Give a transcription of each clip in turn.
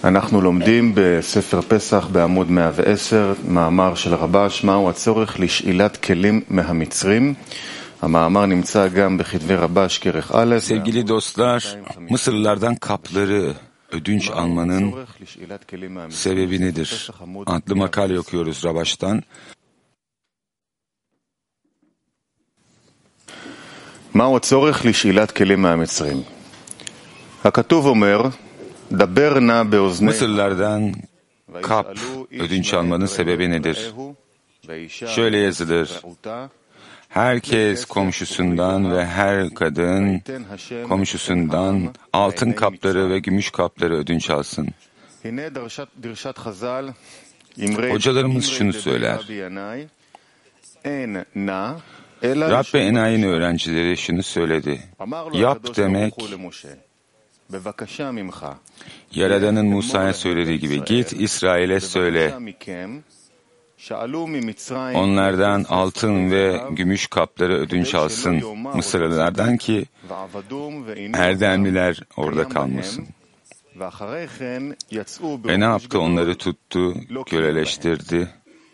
אנחנו לומדים בספר פסח בעמוד 110, מאמר של רבש, מהו הצורך לשאילת כלים מהמצרים. המאמר nimtsa gam בכתבי רבש כרך א'. Sevgili dostlar, Mısırlılardan kapları ödünç almanın sebebi nedir? Adlı makale okuyoruz Rabaş'tan. מהו הצורך לשאילת כלים מהמצרים? הכתוב אומר, דבר נא באוזני. Mısırlılardan kap ödünç almanın sebebi nedir? Şöyle yazılır. Herkes komşusundan ve her kadın komşusundan altın kapları ve gümüş kapları ödünç alsın. Hocalarımız şunu söyler. Rabbi Enay'ın öğrencileri şunu söyledi. Yap demek, Yaradan'ın Musa'ya söylediği gibi git İsrail'e söyle. Onlardan altın ve gümüş kapları ödünç alsın Mısırlılardan ki erdemliler orada kalmasın. Ve ne yaptı? Onları tuttu, köleleştirdi.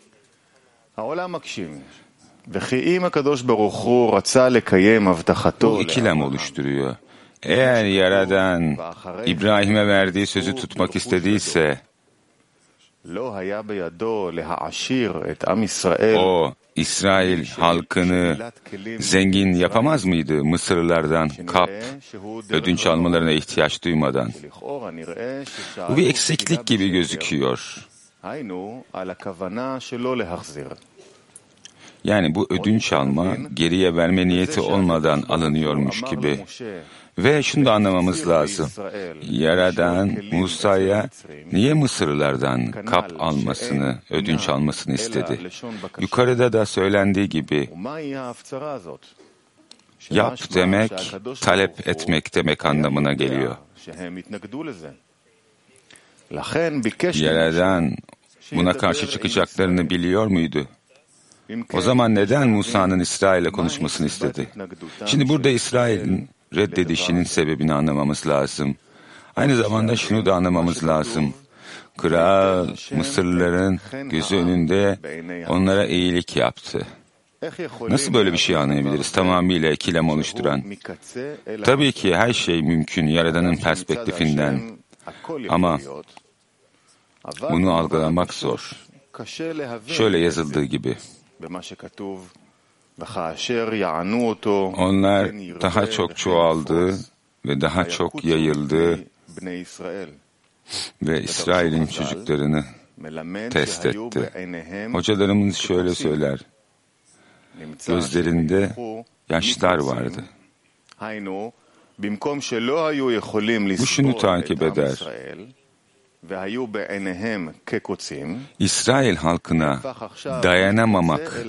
Bu ikilem oluşturuyor. Eğer Yaradan İbrahim'e verdiği sözü tutmak istediyse, o İsrail halkını zengin yapamaz mıydı Mısırlılardan kap ödünç almalarına ihtiyaç duymadan? Bu bir eksiklik gibi gözüküyor. Yani bu ödünç alma geriye verme niyeti olmadan alınıyormuş gibi. Ve şunu da anlamamız lazım. Yaradan Musa'ya niye Mısırlılardan kap almasını, ödünç almasını istedi? Yukarıda da söylendiği gibi yap demek, talep etmek demek anlamına geliyor. Yaradan buna karşı çıkacaklarını biliyor muydu? O zaman neden Musa'nın İsrail'le konuşmasını istedi? Şimdi burada İsrail'in reddedişinin sebebini anlamamız lazım. Aynı zamanda şunu da anlamamız lazım. Kral Mısırlıların gözü önünde onlara iyilik yaptı. Nasıl böyle bir şey anlayabiliriz? Tamamıyla ikilem oluşturan. Tabii ki her şey mümkün Yaradan'ın perspektifinden. Ama bunu algılamak zor. Şöyle yazıldığı gibi. Onlar daha çok çoğaldı ve daha çok yayıldı ve İsrail'in çocuklarını test etti. Hocalarımız şöyle söyler, gözlerinde yaşlar vardı. Bu şunu takip eder. İsrail halkına dayanamamak,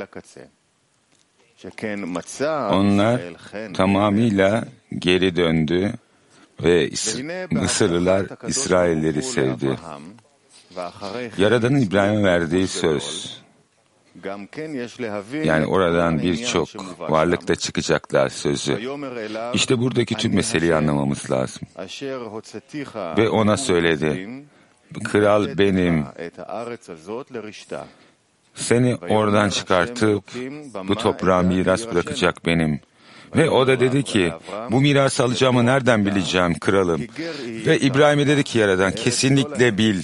onlar tamamıyla geri döndü ve Mısırlılar İsrailleri sevdi. Yaradan'ın İbrahim'e verdiği söz, yani oradan birçok varlık da çıkacaklar sözü. İşte buradaki tüm meseleyi anlamamız lazım. Ve ona söyledi, kral benim, seni oradan çıkartıp bu toprağa miras bırakacak benim. Ve o da dedi ki, bu mirası alacağımı nereden bileceğim kralım? Ve İbrahim'e dedi ki Yaradan, kesinlikle bil.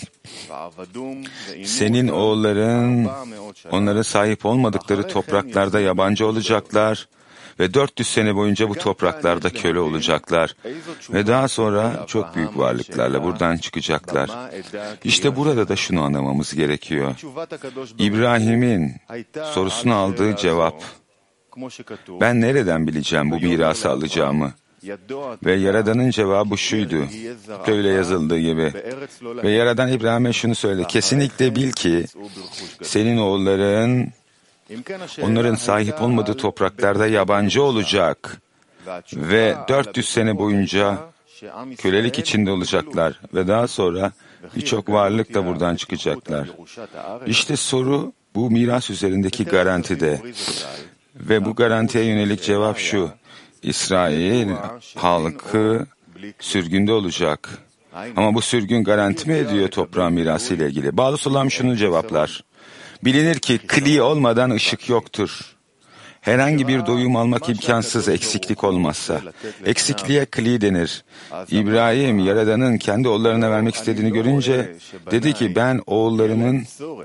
Senin oğulların onlara sahip olmadıkları topraklarda yabancı olacaklar ve 400 sene boyunca bu topraklarda köle olacaklar. Ve daha sonra çok büyük varlıklarla buradan çıkacaklar. İşte burada da şunu anlamamız gerekiyor. İbrahim'in sorusuna aldığı cevap, ben nereden bileceğim bu mirası alacağımı? Ve Yaradan'ın cevabı şuydu, böyle yazıldığı gibi. Ve Yaradan İbrahim'e şunu söyledi, kesinlikle bil ki senin oğulların onların sahip olmadığı topraklarda yabancı olacak ve 400 sene boyunca kölelik içinde olacaklar ve daha sonra birçok varlık da buradan çıkacaklar. İşte soru bu miras üzerindeki garantide ve bu garantiye yönelik cevap şu, İsrail halkı sürgünde olacak Ama bu sürgün garanti mi ediyor toprağın mirası ile ilgili? Bağlı Sulam şunu cevaplar. Bilinir ki kli olmadan ışık yoktur. Herhangi bir doyum almak imkansız eksiklik olmazsa. Eksikliğe kli denir. İbrahim, Yaradan'ın kendi oğullarına vermek istediğini görünce dedi ki ben oğullarımın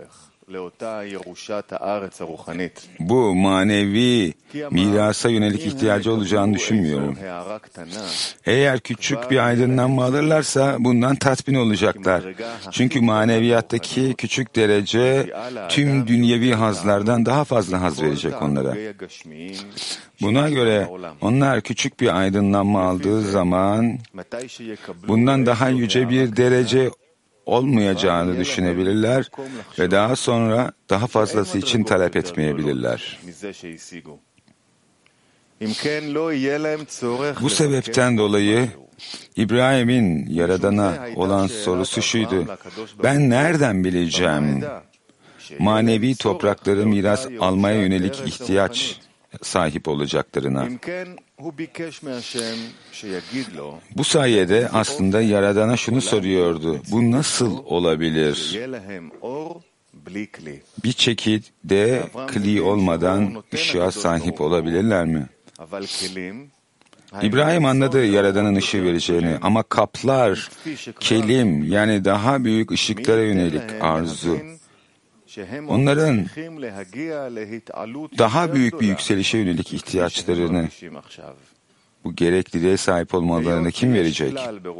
bu manevi mirasa yönelik ihtiyacı olacağını düşünmüyorum. Eğer küçük bir aydınlanma alırlarsa bundan tatmin olacaklar. Çünkü maneviyattaki küçük derece tüm dünyevi hazlardan daha fazla haz verecek onlara. Buna göre onlar küçük bir aydınlanma aldığı zaman bundan daha yüce bir derece olmayacağını düşünebilirler ve daha sonra daha fazlası için talep etmeyebilirler. Bu sebepten dolayı İbrahim'in Yaradan'a olan sorusu şuydu: ben nereden bileceğim manevi toprakları miras almaya yönelik ihtiyaç sahip olacaklarına? Bu sayede aslında Yaradan'a şunu soruyordu: bu nasıl olabilir? Bir şekilde kli olmadan ışığa sahip olabilirler mi? İbrahim anladı Yaradan'ın ışığı vereceğini ama kaplar, kelim yani daha büyük ışıklara yönelik arzu, onların daha büyük bir yükselişe yönelik ihtiyaçlarını, bu gerekliliğe sahip olmalarını kim verecek?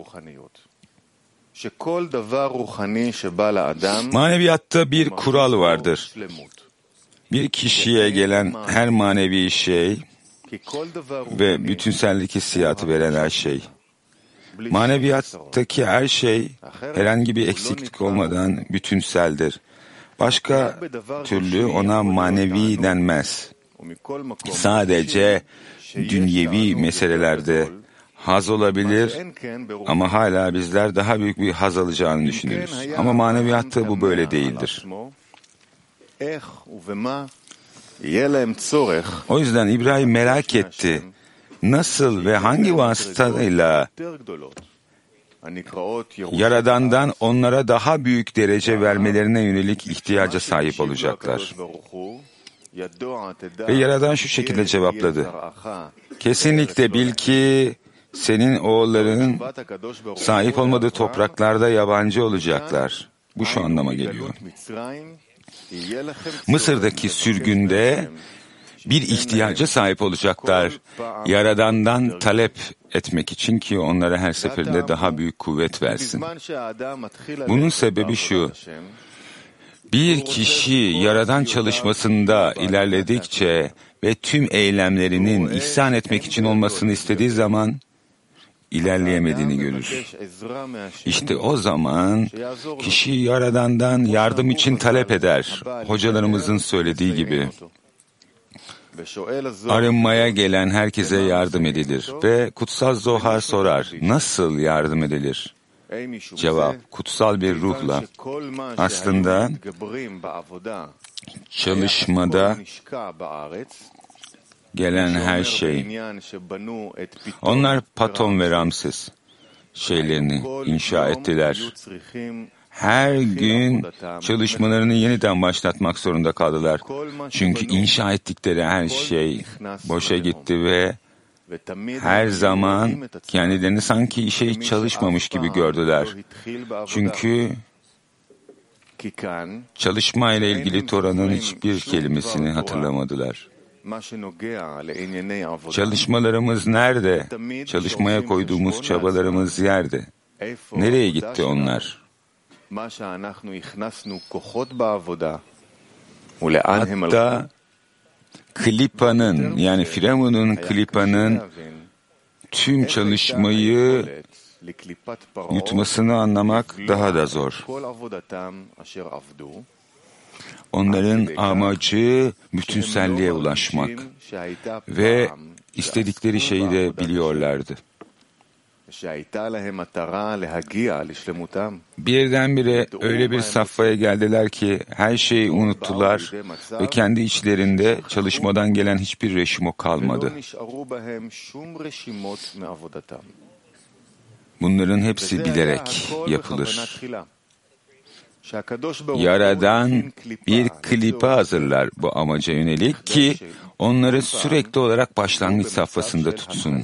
Maneviyatta bir kural vardır. Bir kişiye gelen her manevi şey ve bütünsellik hissiyatı veren her şey, maneviyattaki her şey herhangi bir eksiklik olmadan bütünseldir. Başka türlü ona manevi denmez. Sadece dünyevi meselelerde haz olabilir ama hala bizler daha büyük bir haz alacağını düşünürüz. Ama maneviyatta bu böyle değildir. O yüzden İbrahim merak etti. Nasıl ve hangi vasıtayla Yaradan'dan onlara daha büyük derece vermelerine yönelik ihtiyaca sahip olacaklar? Ve Yaradan şu şekilde cevapladı: kesinlikle bil ki senin oğulların sahip olmadığı topraklarda yabancı olacaklar. Bu şu anlama geliyor: Mısır'daki sürgünde bir ihtiyaca sahip olacaklar, Yaradan'dan talep etmek için ki onlara her seferinde daha büyük kuvvet versin. Bunun sebebi şu: bir kişi Yaradan çalışmasında ilerledikçe ve tüm eylemlerinin ihsan etmek için olmasını istediği zaman ilerleyemediğini görür. İşte o zaman kişi Yaradan'dan yardım için talep eder. Hocalarımızın söylediği gibi arınmaya gelen herkese yardım edilir ve Kutsal Zohar sorar: nasıl yardım edilir? Cevap: kutsal bir ruhla. Aslında çalışmada gelen her şey, onlar Paton ve Ramses şeylerini inşa ettiler. Her gün çalışmalarını yeniden başlatmak zorunda kaldılar. Çünkü inşa ettikleri her şey boşa gitti ve her zaman kendilerini sanki işe hiç çalışmamış gibi gördüler. Çünkü çalışma ile ilgili Tora'nın hiçbir kelimesini hatırlamadılar. Çalışmalarımız nerede? Çalışmaya koyduğumuz çabalarımız yerde. Nereye gitti onlar? Hatta Klipa'nın yani Firavun'un Klipa'nın tüm çalışmayı yutmasını anlamak daha da zor. Onların amacı bütünselliğe ulaşmak ve istedikleri şeyi de biliyorlardı. Birdenbire öyle bir safhaya geldiler ki her şeyi unuttular ve kendi içlerinde çalışmadan gelen hiçbir reşimo kalmadı. Bunların hepsi bilerek yapılır. Yaradan bir klipi hazırlar bu amaca yönelik ki onları sürekli olarak başlangıç safhasında tutsun.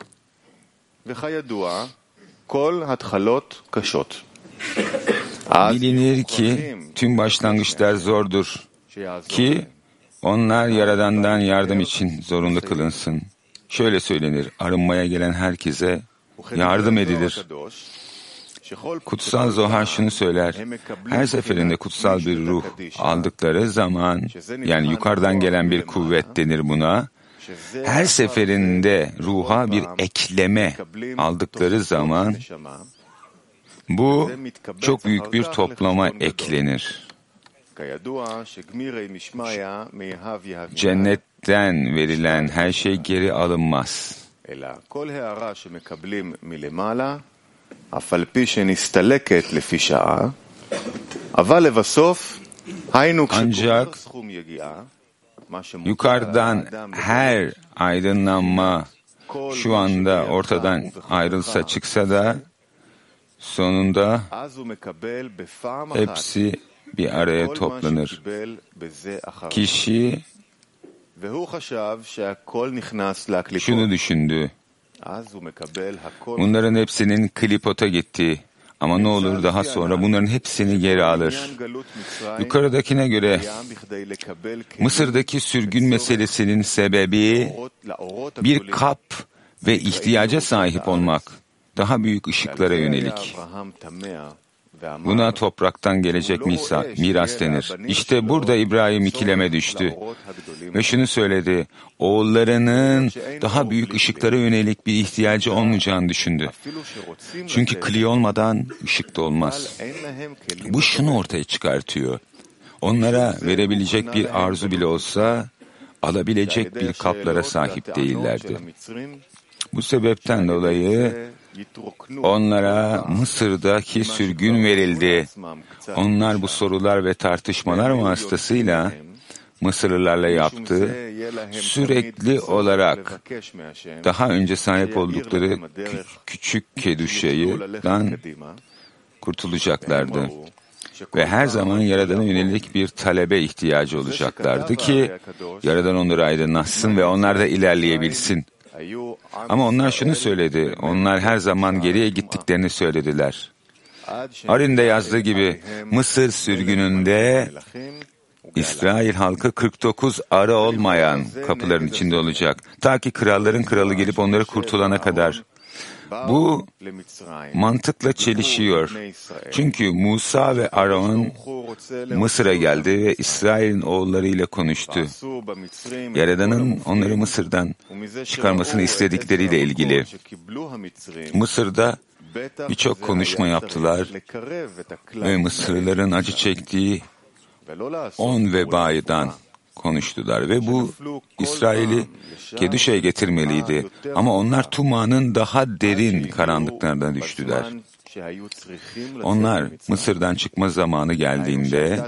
Bilinir ki tüm başlangıçlar zordur ki onlar Yaradan'dan yardım için zorunlu kılınsın. Şöyle söylenir, arınmaya gelen herkese yardım edilir. Kutsal Zohar şunu söyler, her seferinde kutsal bir ruh aldıkları zaman, yani yukarıdan gelen bir kuvvet denir buna, her seferinde ruha bir ekleme aldıkları zaman, bu çok büyük bir toplama eklenir. Cennetten verilen her şey geri alınmaz. Ancak yukarıdan her aydınlanma şu anda ortadan ayrılsa çıksa da sonunda hepsi bir araya toplanır. Kişi şunu düşündü. Bunların hepsinin klipota gitti. Ama ne olur daha sonra bunların hepsini geri alır. Yukarıdakine göre Mısır'daki sürgün meselesinin sebebi bir kap ve ihtiyaca sahip olmak, daha büyük ışıklara yönelik. Buna topraktan gelecek miras denir. İşte burada İbrahim ikileme düştü. Ve şunu söyledi, oğullarının daha büyük ışıklara yönelik bir ihtiyacı olmayacağını düşündü. Çünkü kli olmadan ışık da olmaz. Bu şunu ortaya çıkartıyor. Onlara verebilecek bir arzu bile olsa, alabilecek bir kaplara sahip değillerdi. Bu sebepten dolayı onlara Mısır'daki sürgün verildi. Onlar bu sorular ve tartışmalar vasıtasıyla Mısırlılarla yaptığı sürekli olarak daha önce sahip oldukları küçük keduşaydan kurtulacaklardı. Ve her zaman Yaradan'a yönelik bir talebe ihtiyacı olacaklardı ki Yaradan onları aydınlatsın ve onlar da ilerleyebilsin. Ama onlar şunu söyledi, onlar her zaman geriye gittiklerini söylediler. Arin'de yazdığı gibi Mısır sürgününde İsrail halkı 49 arı olmayan kapıların içinde olacak. Ta ki kralların kralı gelip onları kurtulana kadar. Bu mantıkla çelişiyor. Çünkü Musa ve Aaron Mısır'a geldi ve İsrail'in oğullarıyla konuştu. Yaradan'ın onları Mısır'dan çıkarmasını istedikleriyle ilgili. Mısır'da birçok konuşma yaptılar ve Mısırlıların acı çektiği 10 vebadan konuştular ve bu İsrail'i Keduşa'ya getirmeliydi. Ama onlar Tuma'nın daha derin karanlıklarına düştüler. Onlar Mısır'dan çıkma zamanı geldiğinde,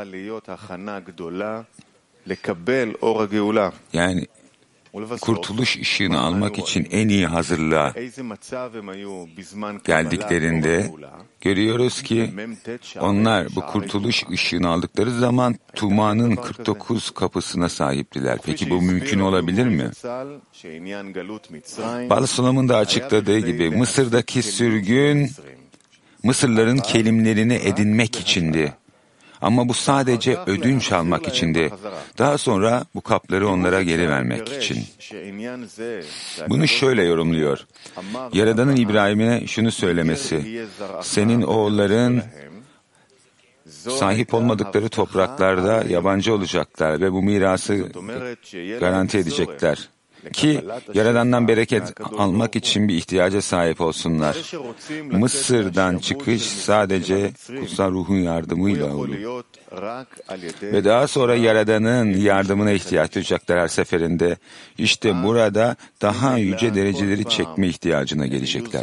yani kurtuluş ışığını almak için en iyi hazırlığa geldiklerinde görüyoruz ki onlar bu kurtuluş ışığını aldıkları zaman Tuma'nın 49 kapısına sahiptiler. Peki bu mümkün olabilir mi? Baal Sulam'ın da açıkladığı gibi Mısır'daki sürgün Mısırlıların kelimlerini edinmek içindi. Ama bu sadece ödünç almak içindi. Daha sonra bu kapları onlara geri vermek için. Bunu şöyle yorumluyor. Yaradan'ın İbrahim'e şunu söylemesi, senin oğulların sahip olmadıkları topraklarda yabancı olacaklar ve bu mirası garanti edecekler. Ki Yaradan'dan bereket almak için bir ihtiyaca sahip olsunlar. Mısır'dan çıkış sadece kutsal ruhun yardımıyla olur. Ve daha sonra Yaradan'ın yardımına ihtiyaç duyacaklar her seferinde. İşte burada daha yüce dereceleri çekme ihtiyacına gelecekler.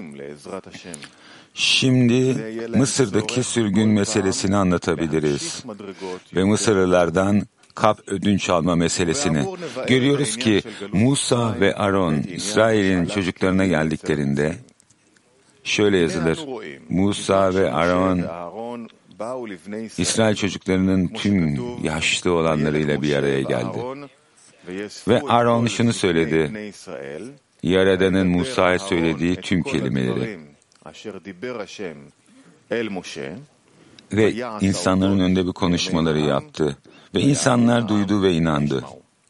Şimdi Mısır'daki sürgün meselesini anlatabiliriz. Ve Mısırlılardan kap ödünç alma meselesini. Görüyoruz ki Musa ve Aaron İsrail'in çocuklarına geldiklerinde Şöyle yazılır: Musa ve Aaron, İsrail çocuklarının tüm yaşlı olanlarıyla bir araya geldi. Ve Aaron şunu söyledi: Yaradan'ın Musa'ya söylediği tüm kelimeleri. Ve insanların önünde bir konuşmaları yaptı. Ve insanlar duydu ve inandı.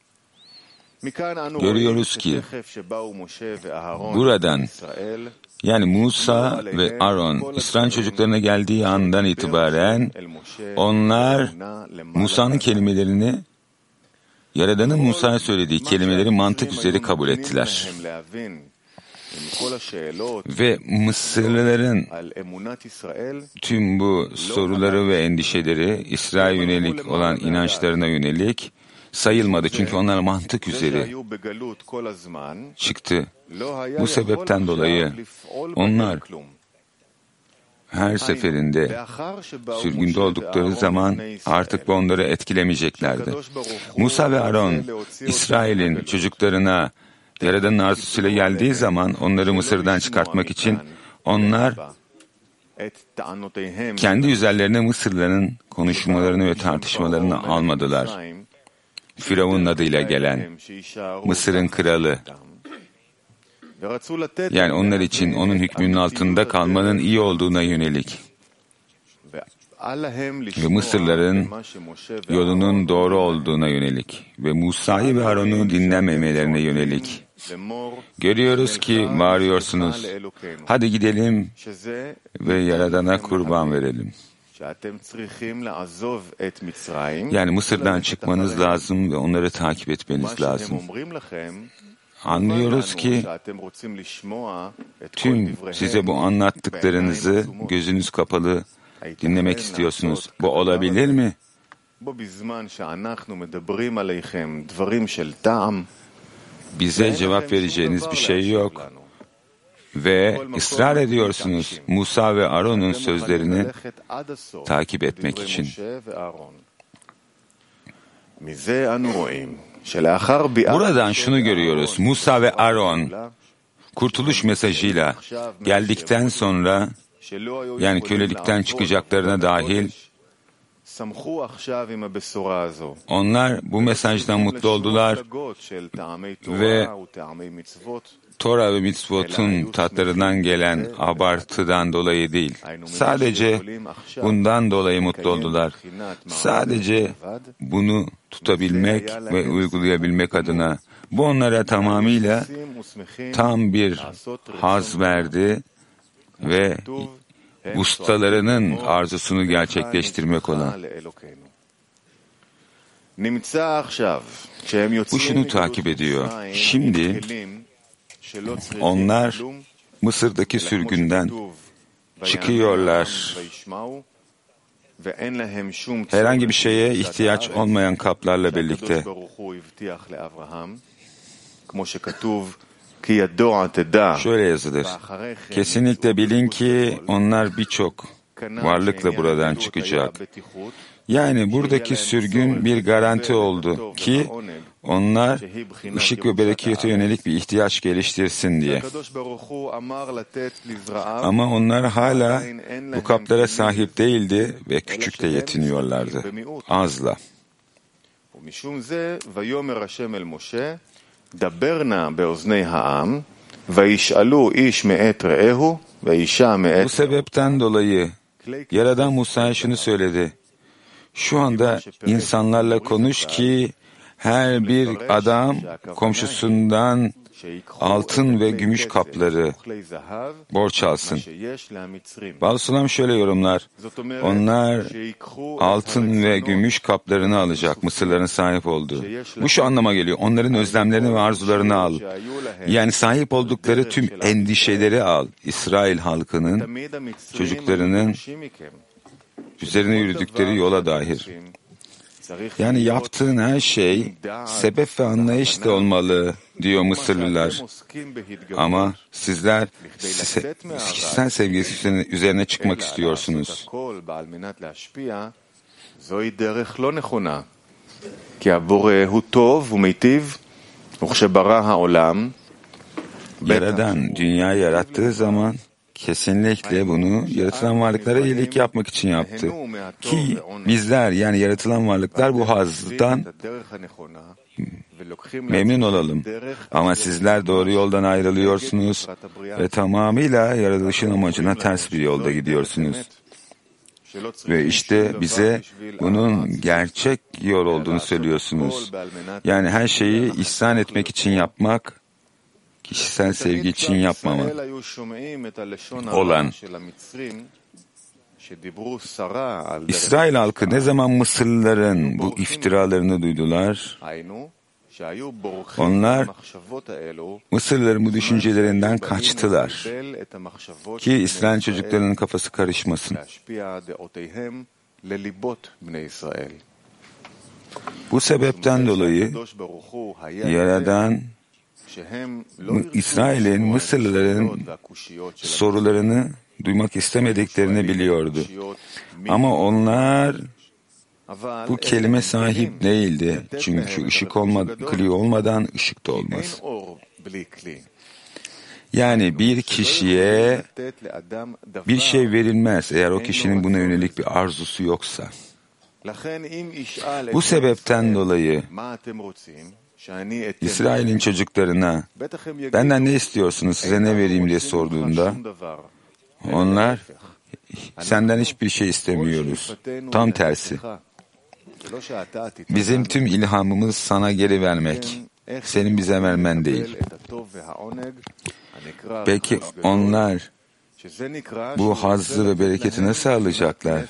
Görüyoruz ki buradan, yani Musa ve Aaron İsrail çocuklarına geldiği andan itibaren onlar Musa'nın kelimelerini, Yaradan'ın Musa'ya söylediği kelimeleri mantık üzeri kabul ettiler. Ve Mısırlıların tüm bu soruları ve endişeleri İsrail'e yönelik olan inançlarına yönelik sayılmadı. Çünkü onlar mantık üzeri çıktı. Bu sebepten dolayı onlar her seferinde sürgünde oldukları zaman artık bu onları etkilemeyeceklerdi. Musa ve Aaron İsrail'in çocuklarına Yaradan'ın arzusuyla geldiği zaman onları Mısır'dan çıkartmak için onlar kendi üzerlerine Mısırlıların konuşmalarını ve tartışmalarını almadılar. Firavun'un adıyla gelen Mısır'ın kralı, yani onlar için onun hükmünün altında kalmanın iyi olduğuna yönelik ve Mısırların yolunun doğru olduğuna yönelik ve Musa'yı ve Aaron'u dinlememelerine yönelik görüyoruz ki bağırıyorsunuz: hadi gidelim ve Yaradan'a kurban verelim. Yani Mısır'dan çıkmanız lazım ve onları takip etmeniz lazım. Anlıyoruz ki tüm size bu anlattıklarınızı gözünüz kapalı dinlemek istiyorsunuz. Bu olabilir mi? Bize cevap vereceğiniz bir şey yok. Ve ısrar ediyorsunuz Musa ve Aaron'un sözlerini takip etmek için. Buradan şunu görüyoruz: Musa ve Aaron kurtuluş mesajıyla geldikten sonra, yani kölelikten çıkacaklarına dahil, onlar bu mesajdan mutlu oldular ve Tora ve mitzvotun tatlarından gelen abartıdan dolayı değil, sadece bundan dolayı mutlu oldular. Sadece bunu tutabilmek ve uygulayabilmek adına bu onlara tamamıyla tam bir haz verdi ve ustalarının arzusunu gerçekleştirmek olan. Bu şunu takip ediyor: şimdi onlar Mısır'daki sürgünden çıkıyorlar. Herhangi bir şeye ihtiyaç olmayan kaplarla birlikte. Şöyle yazılır: kesinlikle bilin ki onlar birçok varlıkla buradan çıkacak. Yani buradaki sürgün bir garanti oldu ki onlar ışık ve berekete yönelik bir ihtiyaç geliştirsin diye. Ama onlar hala bu kaplara sahip değildi ve küçükle yetiniyorlardı, azla. Bu sebepten dolayı Yaradan Musa'ya şunu söyledi: şu anda insanlarla konuş ki her bir adam komşusundan altın ve gümüş kapları borç alsın. Bazı sulam şöyle yorumlar: onlar altın ve gümüş kaplarını alacak, Mısırların sahip olduğu. Bu şu anlama geliyor: onların özlemlerini ve arzularını al. Yani sahip oldukları tüm endişeleri al. İsrail halkının, çocuklarının üzerine yürüdükleri yola dair. Yani yaptığın her şey sebep ve anlayışla olmalı diyor Mısırlılar. Ama sizler kişisel sevgisi üzerine çıkmak istiyorsunuz. Yaradan dünyayı yarattığı zaman kesinlikle bunu yaratılan varlıklara iyilik yapmak için yaptı. Ki bizler, yani yaratılan varlıklar, bu hazdan memnun olalım. Ama sizler doğru yoldan ayrılıyorsunuz ve tamamıyla yaratılışın amacına ters bir yolda gidiyorsunuz. Ve işte bize bunun gerçek yol olduğunu söylüyorsunuz. Yani her şeyi ihsan etmek için yapmak, kişisel sevgi için yapmamak olan. İsrail halkı ne zaman Mısırlıların bu iftiralarını duydular, onlar Mısırlıların bu düşüncelerinden kaçtılar ki İsrail çocuklarının kafası karışmasın. Bu sebepten dolayı Yaradan İsrail'in Mısırlıların sorularını duymak istemediklerini biliyordu. Ama onlar bu kelime sahip değildi. Çünkü ışık kli olmadan ışık da olmaz. Yani bir kişiye bir şey verilmez eğer o kişinin buna yönelik bir arzusu yoksa. Bu sebepten dolayı İsrail'in çocuklarına benden ne istiyorsunuz, size ne vereyim diye sorduğunda onlar senden hiçbir şey istemiyoruz. Tam tersi. Bizim tüm ilhamımız sana geri vermek, senin bize vermen değil. Peki onlar bu hazzı ve bereketi nasıl alacaklar?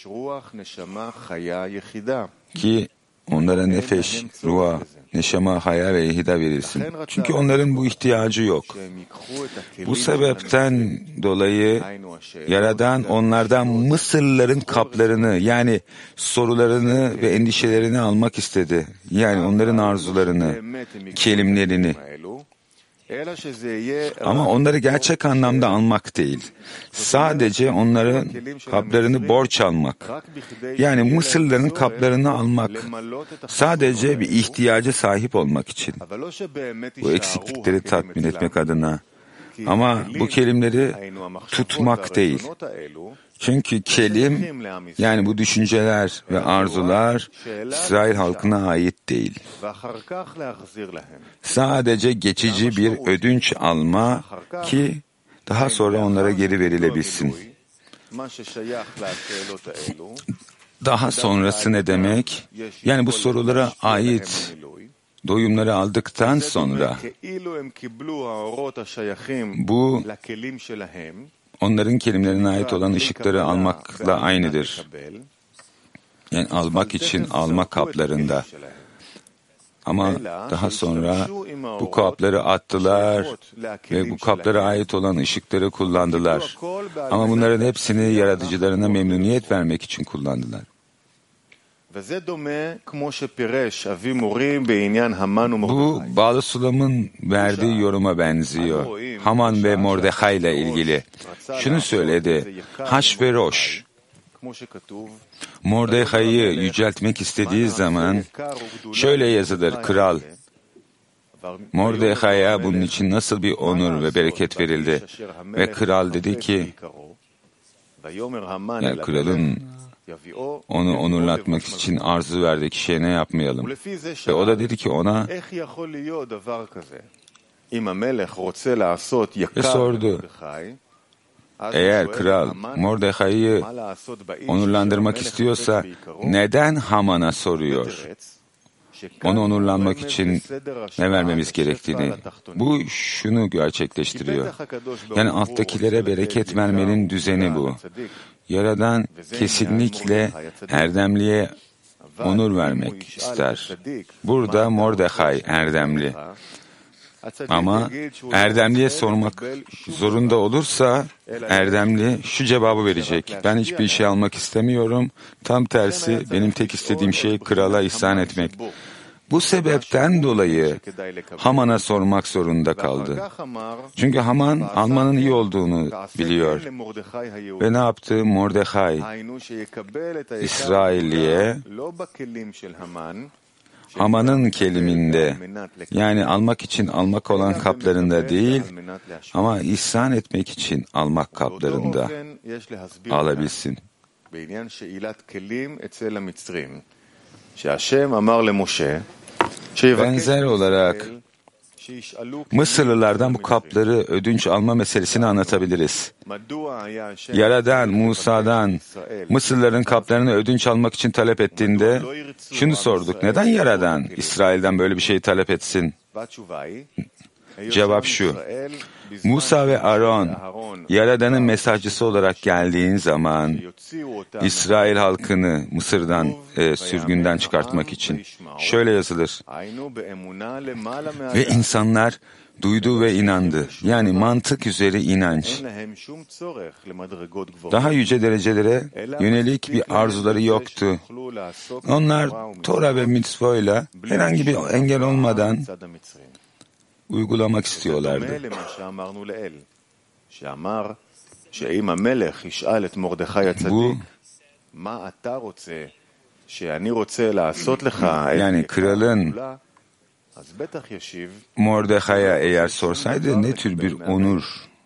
Ki onlara nefeş, ruha, neşema, haya ve ihida verilsin. Çünkü onların bu ihtiyacı yok. Bu sebepten dolayı Yaradan onlardan Mısırlıların kaplarını, yani sorularını ve endişelerini almak istedi. Yani onların arzularını, kelimlerini. Ama onları gerçek anlamda almak değil. Sadece onların kaplarını borç almak. Yani Mısırlıların kaplarını almak. Sadece bir ihtiyaca sahip olmak için. Bu eksiklikleri tatmin etmek adına. Ama bu kelimleri tutmak değil. Çünkü kelim, yani bu düşünceler ve arzular İsrail halkına ait değil. Sadece geçici bir ödünç alma ki daha sonra onlara geri verilebilsin. Daha sonrası ne demek? Yani bu sorulara ait doyumları aldıktan sonra bu onların kelimelerine ait olan ışıkları almakla aynıdır. Yani almak için alma kaplarında. Ama daha sonra bu kapları attılar ve bu kaplara ait olan ışıkları kullandılar. Ama bunların hepsini yaratıcılarına memnuniyet vermek için kullandılar. Bu Bağlı Sulam'ın verdiği yoruma benziyor. Haman ve Mordechai ile ilgili. Şunu söyledi. Haşveroş, Mordechai'yi yüceltmek istediği zaman şöyle yazılır: kral. Mordechai'ye bunun için nasıl bir onur ve bereket verildi. Ve kral dedi ki, yani kralın onu onurlatmak için arzu verdiği kişiye ne yapmayalım? Ve o da dedi ki ona, ve sordu, eğer kral Mordechai'yi onurlandırmak istiyorsa neden Haman'a soruyor? Onu onurlanmak için ne vermemiz gerektiğini. Bu şunu gerçekleştiriyor. Yani alttakilere bereket vermenin düzeni bu. Yaradan kesinlikle erdemliye onur vermek ister. Burada Mordechai erdemli. Ama erdemliye sormak zorunda olursa erdemli şu cevabı verecek: ben hiçbir şey almak istemiyorum. Tam tersi, benim tek istediğim şey krala ihsan etmek. Bu sebepten dolayı Haman'a sormak zorunda kaldı. Çünkü Haman almanın iyi olduğunu biliyor. Ve ne yaptı? Mordechai İsrailliye Haman'ın keliminde, yani almak için almak olan kaplarında değil, ama ihsan etmek için almak kaplarında alabilsin. Benzer olarak Mısırlılardan bu kapları ödünç alma meselesini anlatabiliriz. Yaradan Musa'dan Mısırlıların kaplarını ödünç almak için talep ettiğinde şunu sorduk: neden Yaradan İsrail'den böyle bir şey talep etsin? Cevap şu: Musa ve Aaron Yaradan'ın mesajcısı olarak geldiğin zaman İsrail halkını Mısır'dan, sürgünden çıkartmak için şöyle yazılır: ve insanlar duydu ve inandı. Yani mantık üzeri inanç. Daha yüce derecelere yönelik bir arzuları yoktu. Onlar Tora ve mitzvoyla herhangi bir engel olmadan uygulamak istiyorlardı. Bu, yani kralın Mordechai'ye eğer sorsaydı ne tür bir onur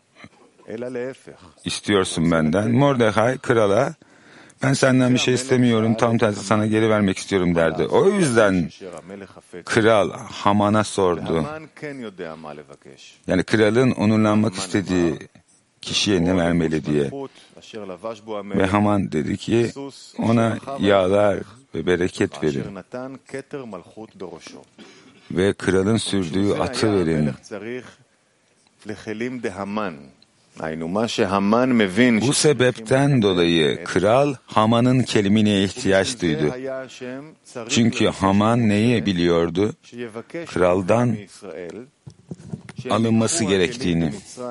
istiyorsun benden? Mordechai krala, ben senden bir şey istemiyorum, tam tersi sana geri vermek istiyorum derdi. O yüzden kral Haman'a sordu. Yani kralın onurlanmak istediği kişiye ne vermeli diye. Ve Haman dedi ki ona yağlar ve bereket verin. Ve kralın sürdüğü atı verin. Bu sebepten dolayı kral Haman'ın kelimine ihtiyaç duydu. Çünkü Haman neyi biliyordu? Kraldan alınması gerektiğini.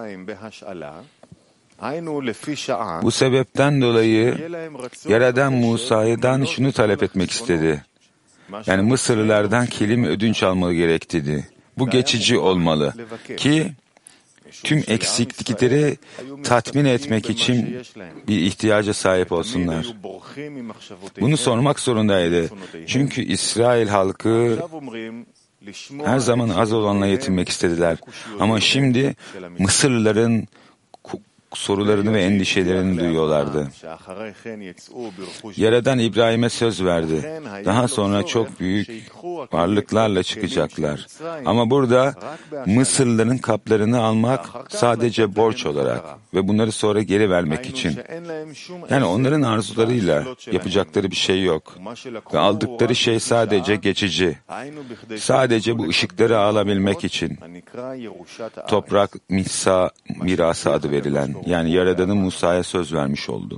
Bu sebepten dolayı Yaradan Musa'dan şunu talep etmek istedi. Yani Mısırlılardan kelim ödünç almalı gerektiğini. Bu geçici olmalı ki tüm eksiklikleri tatmin etmek için bir ihtiyaca sahip olsunlar. Bunu sormak zorundaydı. Çünkü İsrail halkı her zaman az olanla yetinmek istediler. Ama şimdi Mısırlıların sorularını ve endişelerini duyuyorlardı. Yaradan İbrahim'e söz verdi. Daha sonra çok büyük varlıklarla çıkacaklar. Ama burada Mısırlıların kaplarını almak sadece borç olarak ve bunları sonra geri vermek için. Yani onların arzularıyla yapacakları bir şey yok. Ve aldıkları şey sadece geçici. Sadece bu ışıkları alabilmek için. Toprak mirası adı verilen, yani Yaradan'ın Musa'ya söz vermiş oldu.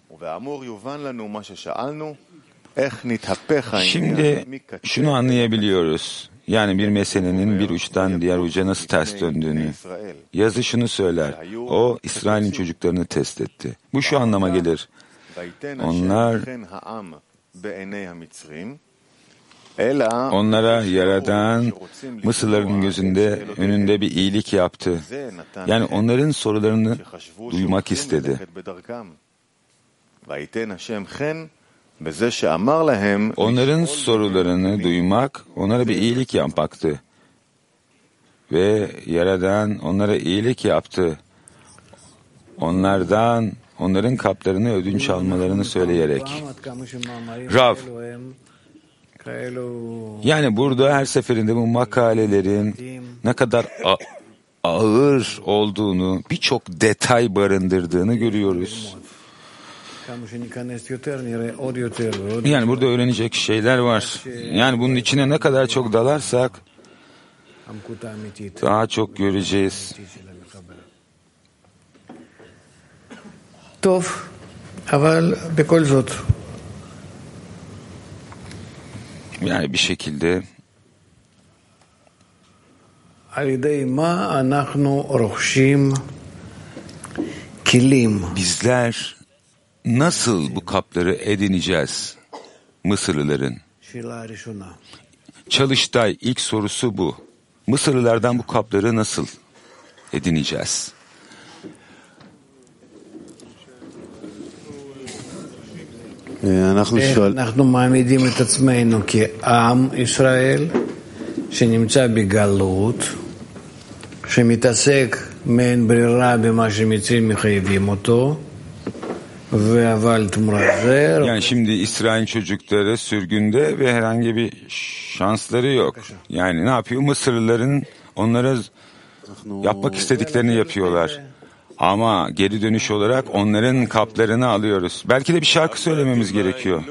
Şimdi şunu anlayabiliyoruz. Yani bir meselenin bir uçtan diğer uca nasıl ters döndüğünü. Yazı şunu söyler: o İsrail'in çocuklarını test etti. Bu şu anlama gelir: onlara Yaradan Mısırlıların gözünde önünde bir iyilik yaptı. Yani onların sorularını duymak istedi. Onların sorularını duymak onlara bir iyilik yapmaktı. Ve Yaradan onlara iyilik yaptı. Onların kaplarını ödünç almalarını söyleyerek. Rav, yani burada her seferinde bu makalelerin ne kadar ağır olduğunu, birçok detay barındırdığını görüyoruz. Yani burada öğrenecek şeyler var. Yani bunun içine ne kadar çok dalarsak daha çok göreceğiz. Tov, aval bekol zot. Yani bir şekilde bizler nasıl bu kapları edineceğiz Mısırlıların? Çalıştay ilk sorusu bu. Mısırlılardan bu kapları nasıl edineceğiz? אנחנו מעמידים את עצמנו כעם ישראל שנמצא בגלות, שמתעסק מעין brirra במה שמצרים מחייבים אותו, אבל תמורת זה... Yani şimdi İsrail çocukları sürgünde ve herhangi bir şansları yok. Yani ne yapıyor? Mısırlıların onlara yapmak istediklerini yapıyorlar. Ama geri dönüş olarak onların kaplarını alıyoruz. Belki de bir şarkı söylememiz gerekiyor.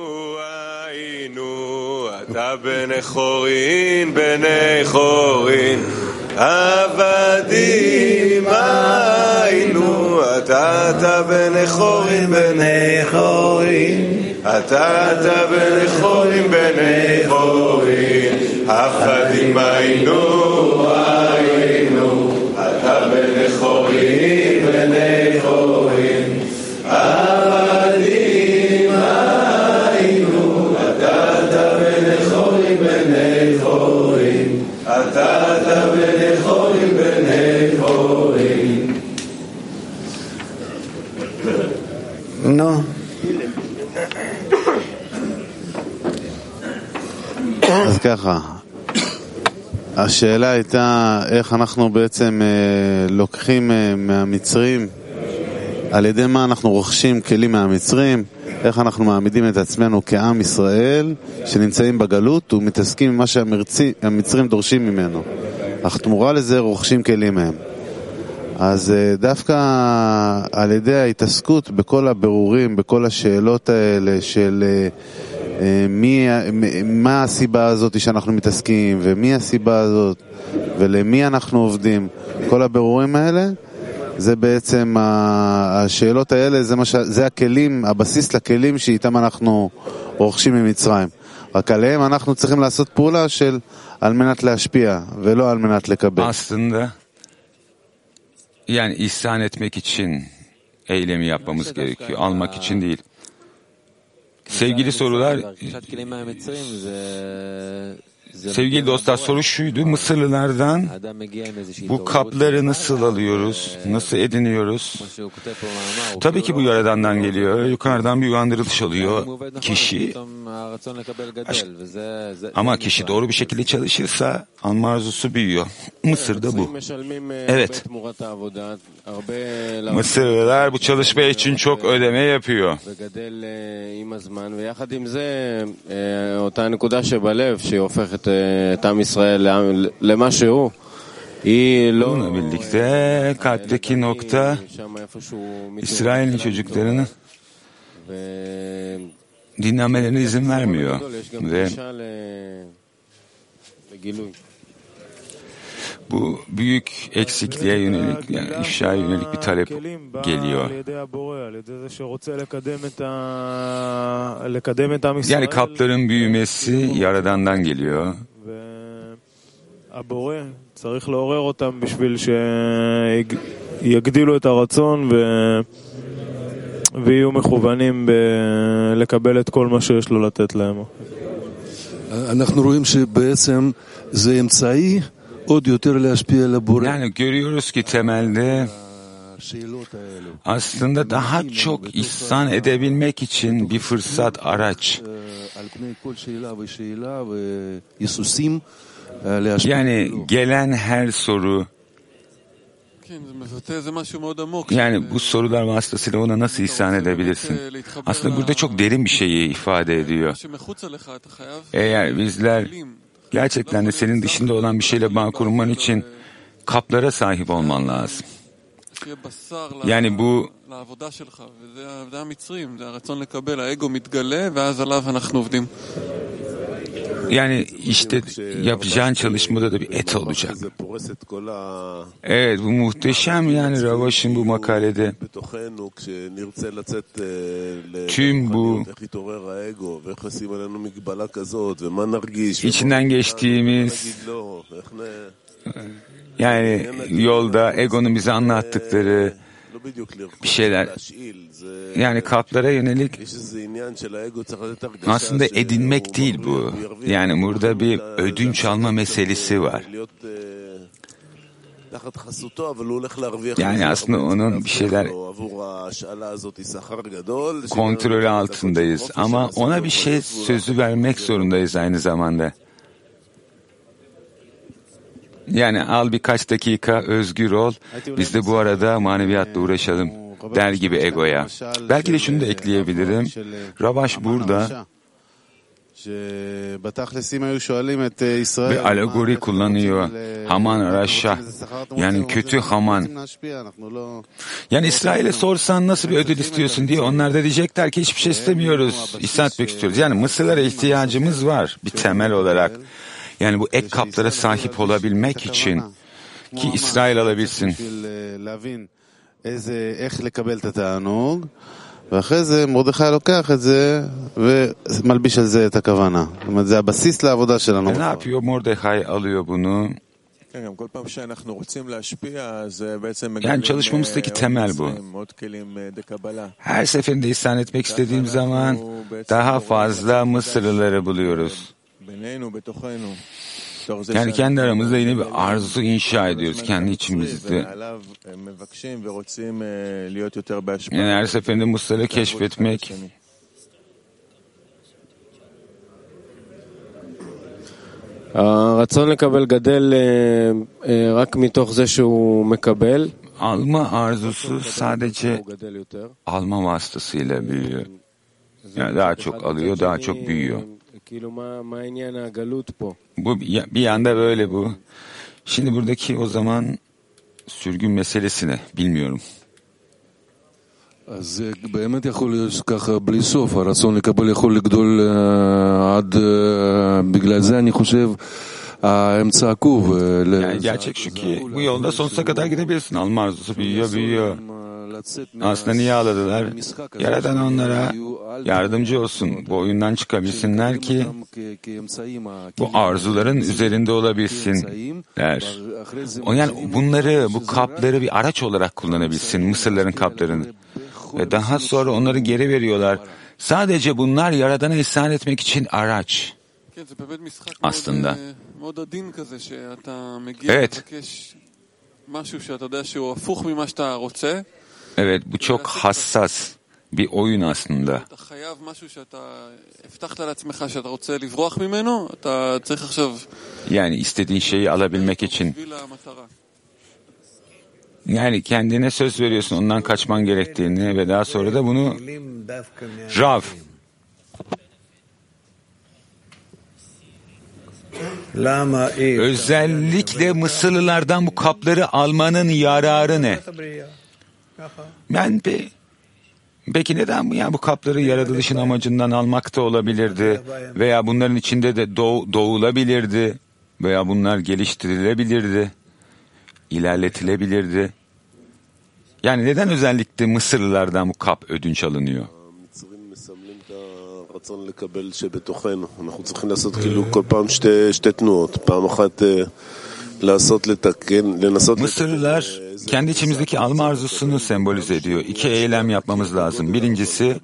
עבדים היינו, אתה בני חורים בני חורים, אתה בני חורים בני חורים, עבדים היינו, אתה בני חורים בני חורים, עבדים היינו, אתה בני חורים בני חורים, אתה בני חורים בני חורים. נו. אז ככה, השאלה הייתה איך אנחנו בעצם לוקחים מהמצרים, על ידי מה אנחנו רוכשים כלים מהמצרים, איך אנחנו מעמידים את עצמנו כעם ישראל שנמצאים בגלות ומתעסקים עם מה שהמצרים דורשים ממנו, אך תמורה לזה רוכשים כלים מהם. אז דווקא על ידי ההתעסקות בכל הבירורים, בכל השאלות האלה של מה הסיבה הזאת שאנחנו מתעסקים ומי הסיבה הזאת ולמי אנחנו עובדים, כל הבירורים האלה, זה בעצם השאלות האלה, זה הכלים, הבסיס לכלים שאיתם אנחנו רוכשים ממצרים. רק עליהם אנחנו צריכים לעשות פעולה של על מנת להשפיע ולא על mנת לקבל. Aslında yani ihsan etmek için eylemi yapmamız gerekiyor. Almak için değil. Sevgili sorular, sevgili dostlar, soru şuydu: Mısırlılardan bu kapları nasıl alıyoruz, nasıl ediniyoruz? Tabii ki bu Yaradan'dan geliyor. Yukarıdan bir uyandırılış oluyor. Kişi, ama kişi doğru bir şekilde çalışırsa alma arzusu büyüyor. Mısır'da bu. Evet. Mısırlılar bu çalışma için çok ödeme yapıyor. Bununla birlikte kalpteki nokta İsrail'in çocuklarının dinlenmelerine izin vermiyor ve bu büyük eksikliğe yönelik, yani ifşaya yönelik bir talep geliyor. Yani kapların büyümesi Yaradan'dan geliyor. צריך לעורר אותם בשביל שיגדילו את הרצון ויהיו מכוונים לקבל את כל מה שיש לו לתת להם. אנחנו רואים שבעצם זה אמצעי עוד יותר להשפיע על הבורא. Yani görüyoruz ki temelde aslında daha çok ihsan edebilmek için bir fırsat, araç. Yani gelen her soru, yani bu sorular vasıtasıyla ona nasıl ihsan edebilirsin? Aslında burada çok derin bir şeyi ifade ediyor. Eğer bizler gerçekten de senin dışında olan bir şeyle bağ kurman için kaplara sahip olman lazım. Yani bu yani işte yapacağın çalışmada da bir et olacak. Evet, bu muhteşem, yani Ravaş'ın bu makalede tüm bu içinden geçtiğimiz, yani yolda egonun bize anlattıkları bir şeyler, yani kalplara yönelik aslında edinmek değil bu. Yani burada bir ödünç alma meselesi var. Yani aslında onun bir şeyler kontrolü altındayız ama ona bir şey sözü vermek zorundayız aynı zamanda. Yani al birkaç dakika özgür ol, biz de bu arada maneviyatla uğraşalım der gibi egoya. Belki de şunu da ekleyebilirim. Rabaş burada ve alegori kullanıyor. Haman Raşa. Yani kötü Haman. Yani İsrail'e sorsan nasıl bir ödül istiyorsun diye onlar da diyecekler ki hiçbir şey istemiyoruz. İhsan etmek istiyoruz. Yani Mısırlara ihtiyacımız var bir temel olarak. Yani bu ek kaplara sahip olabilmek için ki İsrail alabilsin. ואחרי זה מרדכי לוקח את זה ומלביש על זה את הכוונה. זאת אומרת, זה הבסיס לעבודה שלנו. Ne yapıyor? Mordechai alıyor bunu. Yani çalışmamızdaki temel bu. Her seferinde ihsan etmek istediğim zaman daha fazla Mısırlıları buluyoruz. Yani kendi aramızda yine bir arzu inşa ediyoruz kendi içimizde. Yani her seferinde Mısır'ı keşfetmek. הרצון לקבל גדל רק מתוך זה שהוא מקבל. Alma arzusu sadece alma vasıtasıyla büyüyor. Yani daha çok alıyor, daha çok büyüyor. Bu bir yanda böyle bu. Şimdi buradaki o zaman sürgün meselesi ne? Bilmiyorum. אז באמת יכול להיות ככה בלי סוף, הרצון לקבל יכול לגדול עד, בגלל זה אני חושב האמצע עקוב. Yani gerçek şu ki bu yolda sonsuza kadar gidebilirsin. Alma arzusu büyüyor, büyüyor. Aslında niye ağladılar? Yaradan onlara yardımcı olsun. Bu oyundan çıkabilsinler ki bu arzuların üzerinde olabilsinler. Yani bunları, bu kapları bir araç olarak kullanabilsin. Mısırların kaplarını. Ve daha sonra onları geri veriyorlar. Sadece bunlar Yaradan'a ihsan etmek için araç. Aslında. Evet. Evet, bu çok hassas bir oyun aslında. Yani istediğin şeyi alabilmek için. Yani kendine söz veriyorsun ondan kaçman gerektiğini ve daha sonra da bunu Rav. Özellikle Mısırlılardan bu kapları almanın yararı ne? Peki neden bu? Yani bu kapları yaratılışın amacından almak da olabilirdi veya bunların içinde de doğulabilirdi veya bunlar geliştirilebilirdi, ilerletilebilirdi. Yani neden özellikle Mısırlılardan bu kap ödünç alınıyor? אנחנו צריכים לעשות כאילו כל פעם שתי תנועות, פעם אחת לעשות לתקן, לנסות. Mısırlılar kendi içimizdeki alma arzusunu sembolize ediyor. İki eylem yapmamız lazım. Birincisi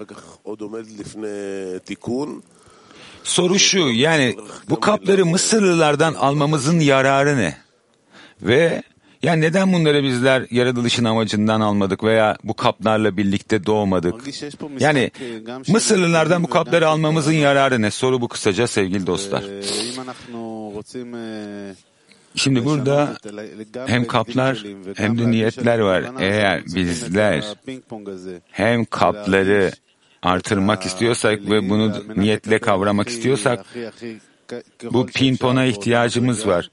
soru şu, yani bu kapları Mısırlılardan almamızın yararı ne? Ve yani neden bunları bizler yaratılışın amacından almadık veya bu kaplarla birlikte doğmadık? Yani Mısırlılardan bu kapları almamızın yararı ne? Soru bu kısaca sevgili dostlar. Şimdi burada hem kaplar hem de niyetler var. Eğer bizler hem kapları artırmak istiyorsak ve bunu niyetle kavramak istiyorsak bu pinpona ihtiyacımız var.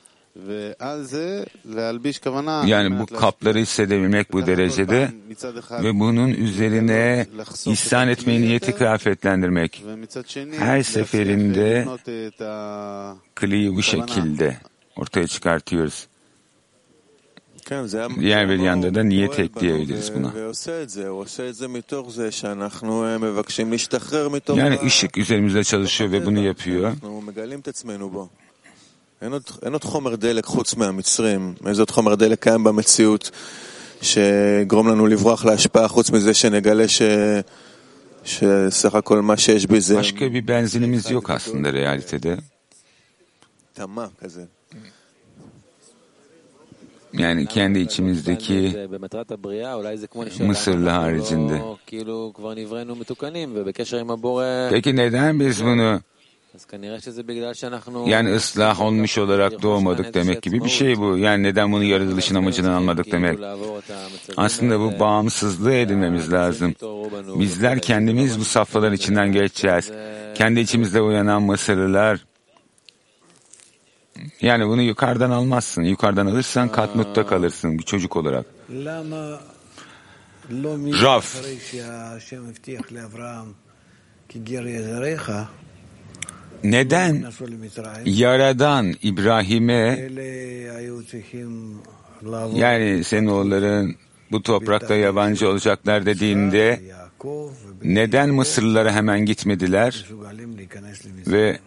Yani bu kapları hissedebilmek bu derecede ve bunun üzerine ihsan etmeyi niyeti kıyafetlendirmek. Her seferinde kliyi bu şekilde ortaya çıkartıyoruz. Diğer bir yanda da niyet ekleyebiliriz buna. Yani ışık üzerimizde çalışıyor ve bunu yapıyor. אין עוד חומר דלק חוץ מהמצרים, איזה עוד חומר דלק קיים במציאות שגרום לנו לברוח להשפעה חוץ מזה שנגלה שסך הכל מה שיש בי זה başka bir benzinimiz yok aslında realitede. תמה כזה. Yani kendi içimizdeki Mısırlı haricinde. Peki neden biz bunu yani ıslah olmuş olarak doğmadık demek gibi bir şey bu. Yani neden bunu yaratılışın amacından almadık demek. Aslında bu bağımsızlığı edinmemiz lazım. Bizler kendimiz bu safhaların içinden geçeceğiz. Kendi içimizde uyanan Mısırlılar. Yani bunu yukarıdan almazsın. Yukarıdan alırsan Katmut'ta kalırsın bir çocuk olarak. Rav. Neden Yaradan İbrahim'e yani senin oğulların bu toprakta yabancı olacaklar dediğinde neden Mısırlılara hemen gitmediler ve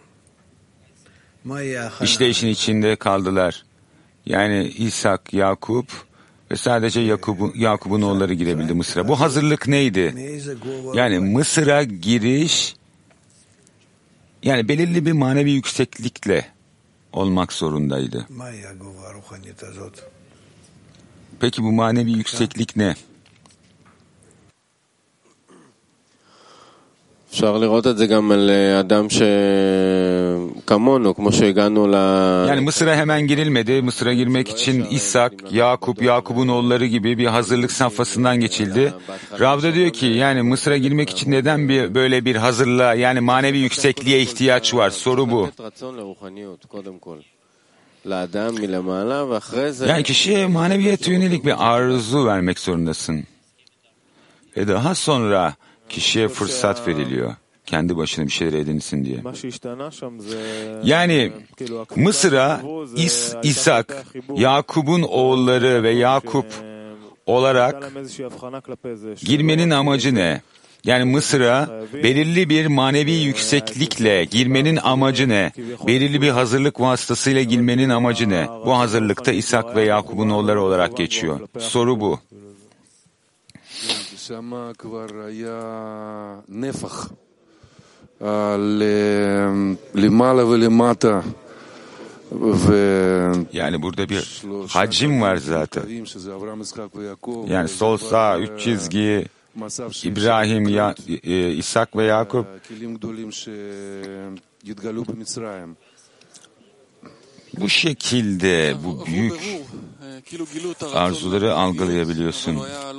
işte işin içinde kaldılar. Yani İshak, Yakup ve sadece Yakup'un oğulları girebildi Mısır'a. Bu hazırlık neydi? Yani Mısır'a giriş yani belirli bir manevi yükseklikle olmak zorundaydı. Peki bu manevi yükseklik ne? אפשר לראות את זה גם על אדם שכמונו, כמו שהגענו ל... Yani Mısır'a hemen girilmedi. Mısır'a girmek için İshak, Yakup'un oğulları gibi bir hazırlık safhasından geçildi. Rav da diyor ki yani Mısır'a girmek için neden böyle bir hazırlığa yani manevi yüksekliğe ihtiyaç var? Soru bu. Yani kişiye maneviyete yönelik bir arzu vermek zorundasın. Ve daha sonra kişiye fırsat veriliyor. Kendi başına bir şeyler edinsin diye. Yani Mısır'a İshak, Yakup'un oğulları ve Yakup olarak girmenin amacı ne? Yani Mısır'a belirli bir manevi yükseklikle girmenin amacı ne? Belirli bir hazırlık vasıtasıyla girmenin amacı ne? Bu hazırlıkta İshak ve Yakup'un oğulları olarak geçiyor. Soru bu. שם כבר היה נפח למעלה ולמטה. Yani burada bir hacim var zaten. Yani sol sağ 3 çizgi İbrahim, İshak ve Yakup. Bu şekilde bu büyük arzuları algılayabiliyorsun.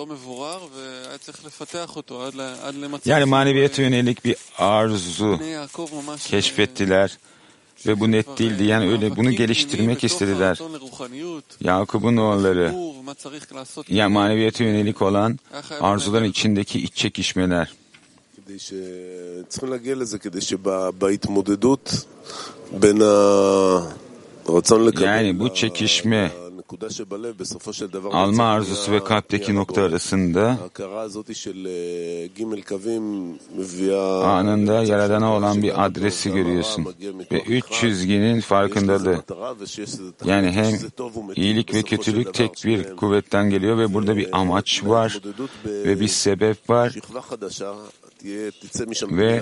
Yani maneviyata yönelik bir arzu keşfettiler ve bu net değildi. Yani öyle bunu geliştirmek istediler. Yakup'un oğulları yani maneviyata yönelik olan arzuların içindeki iç çekişmeler. Yani bu çekişme alma arzusu ve kalpteki nokta arasında anında Yaradan'a olan bir adresi görüyorsun. Ve 3 çizginin farkındalığı. Yani hem iyilik ve kötülük tek bir kuvvetten geliyor ve burada bir amaç var ve bir sebep var ve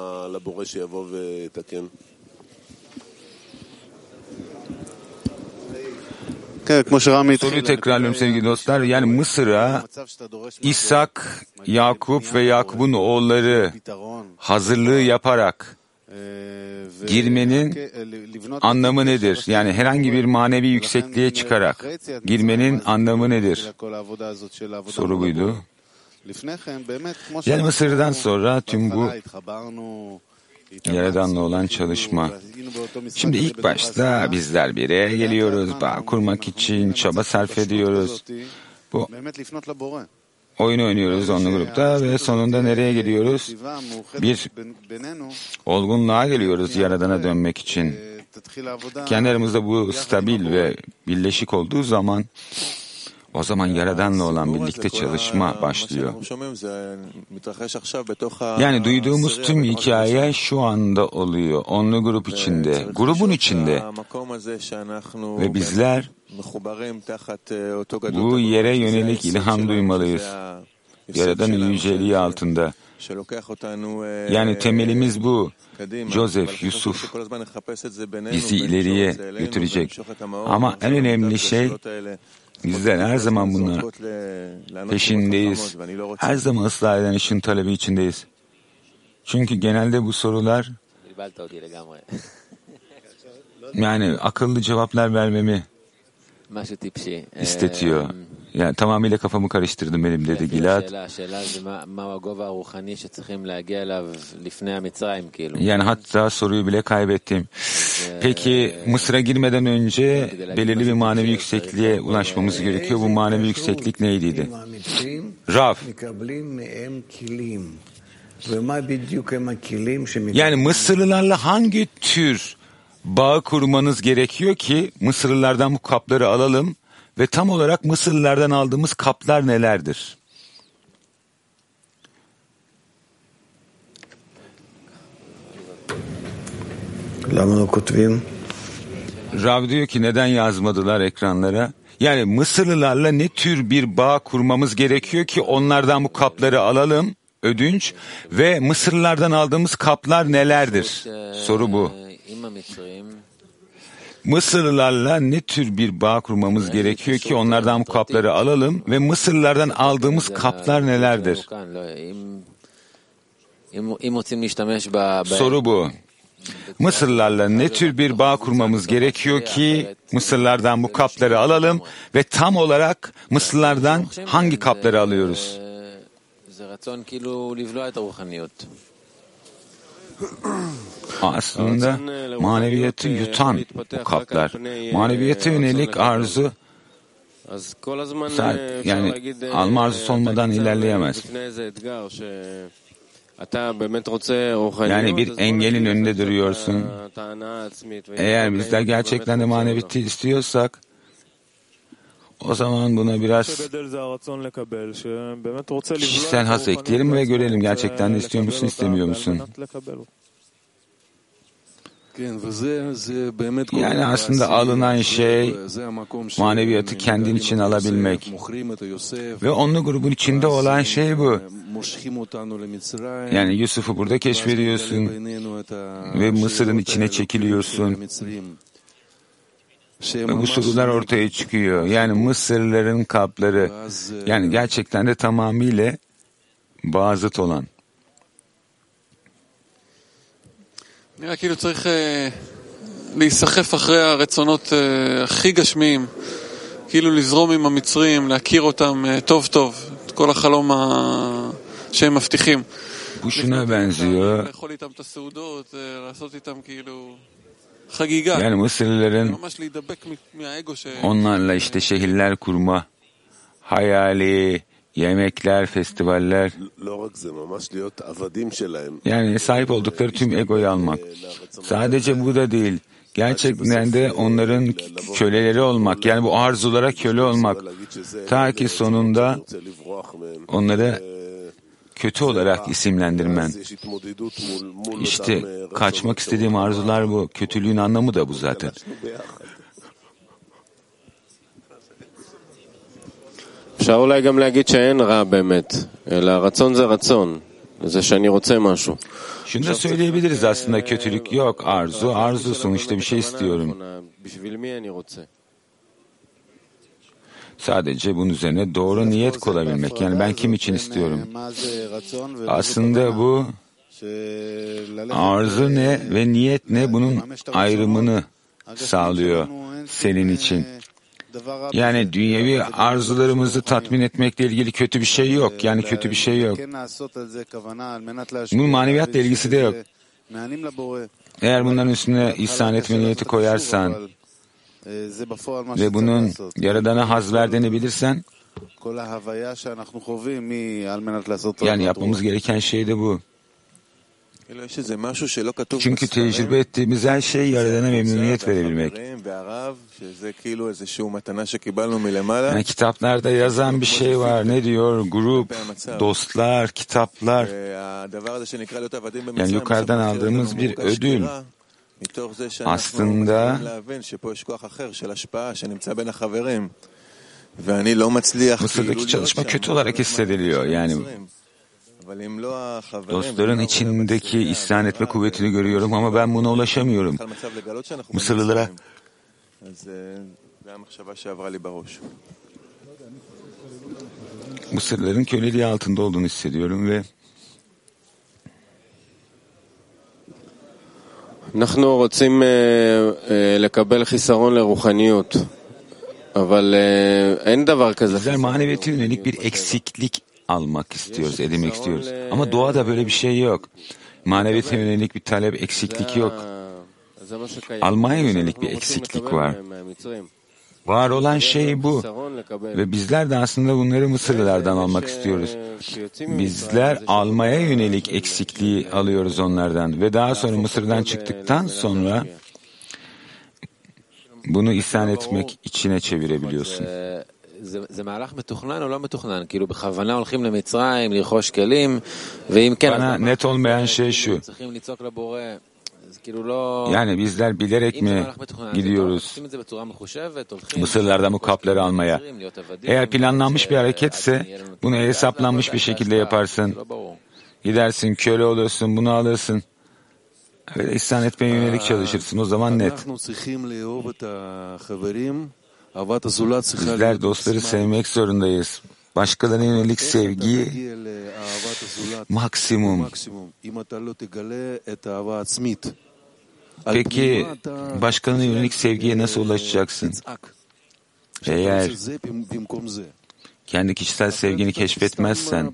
soruyu tekrarlıyorum sevgili dostlar. Yani Mısır'a İshak, Yakup ve Yakup'un oğulları hazırlığı yaparak girmenin anlamı nedir? Yani herhangi bir manevi yüksekliğe çıkarak girmenin anlamı nedir? Soru buydu. Yani Mısır'dan sonra tüm bu Yaradan'la olan çalışma. Şimdi ilk başta bizler bir araya geliyoruz, bağ kurmak için çaba sarf ediyoruz. Bu oyunu oynuyoruz onunla grupta ve sonunda nereye geliyoruz? Bir olgunluğa geliyoruz Yaradan'a dönmek için. Kendi aramızda bu stabil ve birleşik olduğu zaman o zaman Yaradan'la olan birlikte çalışma başlıyor. Yani duyduğumuz tüm hikaye şu anda oluyor. Onlu grup içinde, grubun içinde. Ve bizler bu yere yönelik ilham duymalıyız. Yaradan'ın yüceliği altında. Yani temelimiz bu. Joseph, Yusuf bizi ileriye götürecek. Ama en önemli şey Bizler her zaman bunlar peşindeyiz. Her zaman ıslah eden işin talebi içindeyiz. Çünkü genelde bu sorular yani akıllı cevaplar vermemi istetiyor. Yani tamamıyla kafamı karıştırdım benim, dedi Gilad. Yani hatta soruyu bile kaybettim. Peki Mısır'a girmeden önce belirli bir manevi yüksekliğe ulaşmamız gerekiyor. Bu manevi yükseklik neydi? Rav. Yani Mısırlılarla hangi tür bağ kurmanız gerekiyor ki Mısırlılardan bu kapları alalım ve tam olarak Mısırlılardan aldığımız kaplar nelerdir? Rav diyor ki neden yazmadılar ekranlara? Yani Mısırlılarla ne tür bir bağ kurmamız gerekiyor ki onlardan bu kapları alalım, ödünç, ve Mısırlılardan aldığımız kaplar nelerdir? Soru bu. Mısırlılarla ne tür bir bağ kurmamız gerekiyor ki onlardan bu kapları alalım ve Mısırlılardan aldığımız kaplar nelerdir? Soru bu. Mısırlılarla ne tür bir bağ kurmamız gerekiyor ki Mısırlardan bu kapları alalım ve tam olarak Mısırlardan hangi kapları alıyoruz? Aslında maneviyatı yutan bu kaplar. Maneviyata yönelik arzu yani alma arzusu olmadan ilerleyemez. Yani bir engelin önünde duruyorsun. Eğer bizler gerçekten de maneviyatı istiyorsak o zaman buna biraz kişisel haz ekleyelim ve görelim gerçekten de istiyor musun, istemiyor musun? Yani aslında alınan şey maneviyatı kendin için alabilmek. Ve onlu grubun içinde olan şey bu. Yani Yusuf'u burada keşfediyorsun ve Mısır'ın içine çekiliyorsun. Ve bu sorular ortaya çıkıyor. Yani Mısırlıların kapları, yani gerçekten de tamamıyla bazıt olan. נראה כאילו צריך להיסחף אחרי הרצונות הכי גשמיים, כאילו לזרום עם המצרים, להכיר אותם טוב טוב, את כל החלום שהם מבטיחים. Bu şuna benziyor. לאכול איתם את הסעודות, לעשות איתם כאילו חגיגה. Yani Mısırlıların ממש להידבק מהאגו onlarla işte şehirler kurma hayali, yemekler, festivaller, yani sahip oldukları tüm egoyu almak. Sadece bu da değil, gerçekten de onların köleleri olmak, yani bu arzulara köle olmak. Ta ki sonunda onları kötü olarak isimlendirmen. İşte kaçmak istediğim arzular bu. Kötülüğün anlamı da bu zaten. אפשר אולי גם להגיד שאין רע באמת, אלא רצון זה רצון, זה שאני רוצה משהו. Şunu da söyleyebiliriz, aslında kötülük yok, arzu sonuçta bir şey istiyorum. Sadece bunun üzerine doğru niyet koyabilmek, yani ben kim için istiyorum? Aslında bu arzu ne ve niyet ne, bunun ayrımını sağlıyor senin için. Yani dünyevi arzularımızı tatmin etmekle ilgili kötü bir şey yok. Yani kötü bir şey yok. Bunun maneviyatla ilgisi de yok. Eğer bunların üstüne ihsan etme niyeti koyarsan ve bunun Yaradan'a haz verdiğini bilirsen, yani yapmamız gereken şey de bu. Çünkü tecrübe ettiğimiz her şey Yaradan'a memnuniyet verebilmek. Yani kitaplarda yazan bir şey var. Ne diyor? Grup, dostlar, kitaplar. Yani yukarıdan aldığımız bir ödül. Aslında Mısır'daki çalışma kötü olarak hissediliyor. Yani dostların içindeki isyan etme kuvvetini görüyorum ama ben buna ulaşamıyorum. Mısırlılara Mısırların köleliği altında olduğunu hissediyorum ve אנחנו רוצים לקבל חיסרון לרוחניות, אבל אין דבר כזה. bizler maneviyete yönelik bir eksiklik almak istiyoruz, edinmek istiyoruz. Ama doğada böyle bir şey yok. Maneviyete yönelik bir talep, eksiklik yok. Almaya yönelik bir eksiklik var. Var olan şey bu. Ve bizler de aslında bunları Mısırlılardan almak istiyoruz. Bizler almaya yönelik eksikliği alıyoruz onlardan. Ve daha sonra Mısır'dan çıktıktan sonra bunu isyan etmek içine çevirebiliyorsun. זה מהלך מתוכנן או לא מתוכנן? כאילו בכוונה הולכים למצרים, לרכוש כלים, ואם כן... Bana net olmayan şey şu. צריכים לצעוק לבורא. Yani bizler bilerek mi gidiyoruz Mısırlardan bu kapları almaya? Eğer planlanmış bir hareketse bunu hesaplanmış bir şekilde yaparsın. Gidersin, köle olursun, bunu alırsın. Öyle isyan etmeye yönelik çalışırsın. O zaman net. Bizler dostları sevmek zorundayız. Başkalarına yönelik sevgi maksimum. Peki başkalarına yönelik sevgiye nasıl ulaşacaksın? Eğer kendi kişisel sevgini keşfetmezsen,